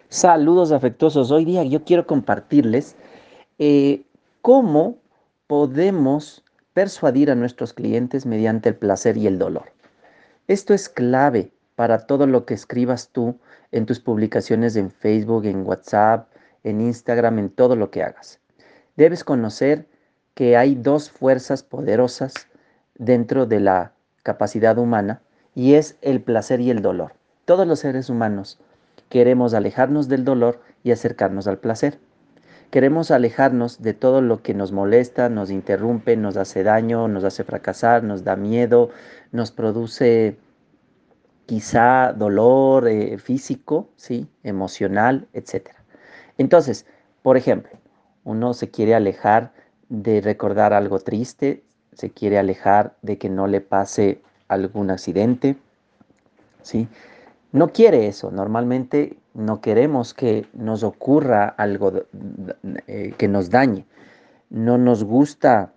Saludos afectuosos. Hoy día yo quiero compartirles eh, cómo podemos persuadir a nuestros clientes mediante el placer y el dolor. Esto es clave para todo lo que escribas tú en tus publicaciones en Facebook, en WhatsApp, en Instagram, en todo lo que hagas. Debes conocer que hay dos fuerzas poderosas dentro de la capacidad humana y es el placer y el dolor. Todos los seres humanos queremos alejarnos del dolor y acercarnos al placer. Queremos alejarnos de todo lo que nos molesta, nos interrumpe, nos hace daño, nos hace fracasar, nos da miedo, nos produce quizá dolor físico, ¿sí? Emocional, etcétera. Entonces, por ejemplo, uno se quiere alejar de recordar algo triste, se quiere alejar de que no le pase algún accidente, ¿sí? No quiere eso. Normalmente no queremos que nos ocurra algo que nos dañe. No nos gusta,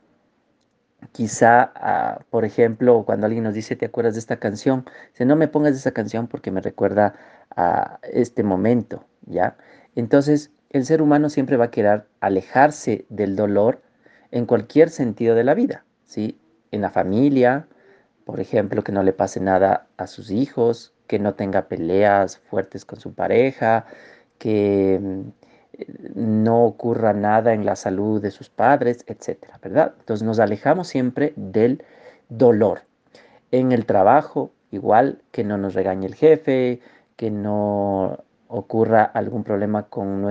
quizá, por ejemplo, cuando alguien nos dice, ¿te acuerdas de esta canción? Dice, no me pongas esa canción porque me recuerda a este momento, ¿ya? Entonces, el ser humano siempre va a querer alejarse del dolor en cualquier sentido de la vida, ¿sí? En la familia, por ejemplo, que no le pase nada a sus hijos, que no tenga peleas fuertes con su pareja, que no ocurra nada en la salud de sus padres, etcétera, ¿verdad? Entonces nos alejamos siempre del dolor. En el trabajo, igual que no nos regañe el jefe, que no ocurra algún problema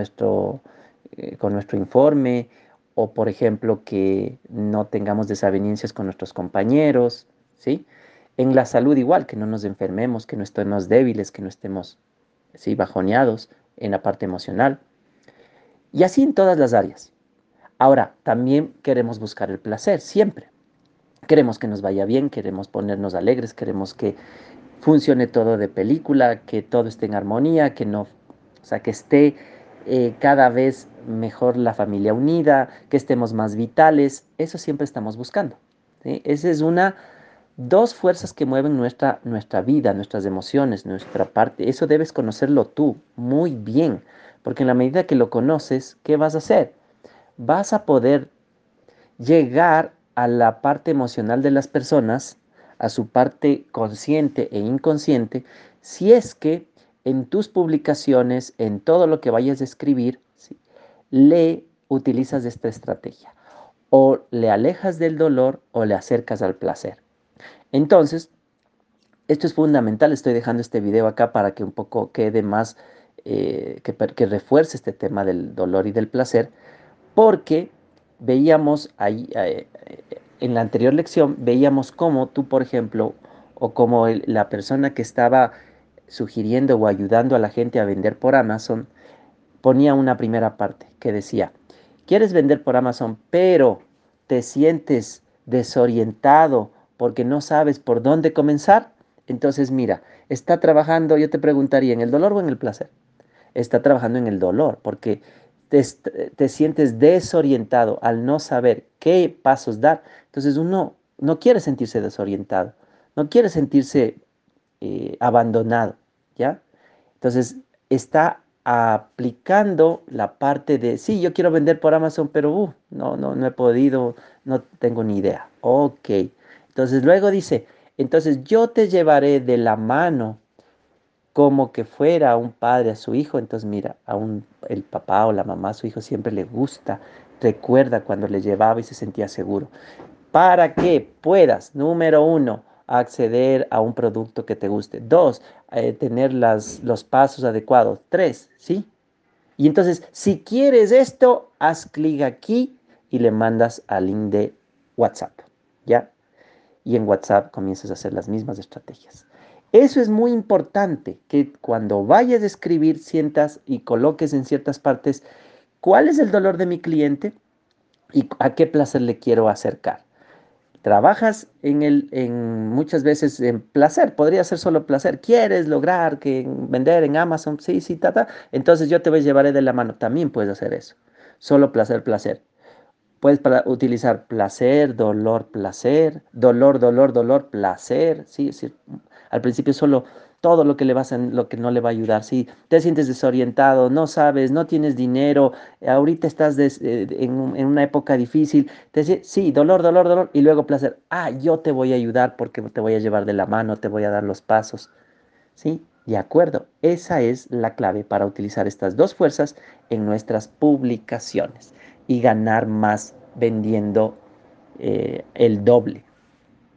con nuestro informe, o por ejemplo que no tengamos desavenencias con nuestros compañeros, ¿sí? En la salud igual, que no nos enfermemos, que no estemos débiles, que no estemos, ¿sí? Bajoneados en la parte emocional. Y así en todas las áreas. Ahora, también queremos buscar el placer, siempre. Queremos que nos vaya bien, queremos ponernos alegres, queremos que funcione todo de película, que todo esté en armonía, que no, o sea, que esté cada vez mejor la familia unida, que estemos más vitales. Eso siempre estamos buscando, ¿sí? Esa es dos fuerzas que mueven nuestra vida, nuestras emociones, nuestra parte. Eso debes conocerlo tú muy bien, porque en la medida que lo conoces, ¿qué vas a hacer? Vas a poder llegar a la parte emocional de las personas, a su parte consciente e inconsciente, si es que en tus publicaciones, en todo lo que vayas a escribir, ¿sí? Le utilizas esta estrategia. O le alejas del dolor o le acercas al placer. Entonces, esto es fundamental. Estoy dejando este video acá para que un poco quede más, que refuerce este tema del dolor y del placer, porque veíamos ahí, en la anterior lección, veíamos cómo tú, por ejemplo, o como la persona que estaba sugiriendo o ayudando a la gente a vender por Amazon, ponía una primera parte que decía, ¿quieres vender por Amazon, pero te sientes desorientado porque no sabes por dónde comenzar? Entonces, mira, está trabajando, yo te preguntaría, ¿en el dolor o en el placer? Está trabajando en el dolor, porque te sientes desorientado al no saber qué pasos dar. Entonces uno no quiere sentirse desorientado, no quiere sentirse abandonado, ¿ya? Entonces está aplicando la parte de, sí, yo quiero vender por Amazon, pero no he podido, no tengo ni idea. Ok. Entonces luego dice, entonces yo te llevaré de la mano como que fuera un padre a su hijo. Entonces, mira, el papá o la mamá a su hijo siempre le gusta, recuerda cuando le llevaba y se sentía seguro. Para que puedas, número uno, acceder a un producto que te guste. Dos, tener los pasos adecuados. Tres, ¿sí? Y entonces, si quieres esto, haz clic aquí y le mandas al link de WhatsApp, ¿ya? Y en WhatsApp comienzas a hacer las mismas estrategias. Eso es muy importante, que cuando vayas a escribir sientas y coloques en ciertas partes cuál es el dolor de mi cliente y a qué placer le quiero acercar. Trabajas muchas veces en placer, podría ser solo placer. ¿Quieres lograr vender en Amazon? Sí, sí, Entonces yo te voy a llevar de la mano. También puedes hacer eso. Solo placer, placer. Puedes utilizar placer, dolor, placer, dolor, dolor, dolor, placer, ¿sí? Es decir, al principio solo todo lo que lo que no le va a ayudar. Si te sientes desorientado, no sabes, no tienes dinero, ahorita estás en una época difícil, te dice, sí, dolor, dolor, dolor, y luego placer. Ah, yo te voy a ayudar porque te voy a llevar de la mano, te voy a dar los pasos. ¿Sí? De acuerdo. Esa es la clave para utilizar estas dos fuerzas en nuestras publicaciones y ganar más vendiendo el doble.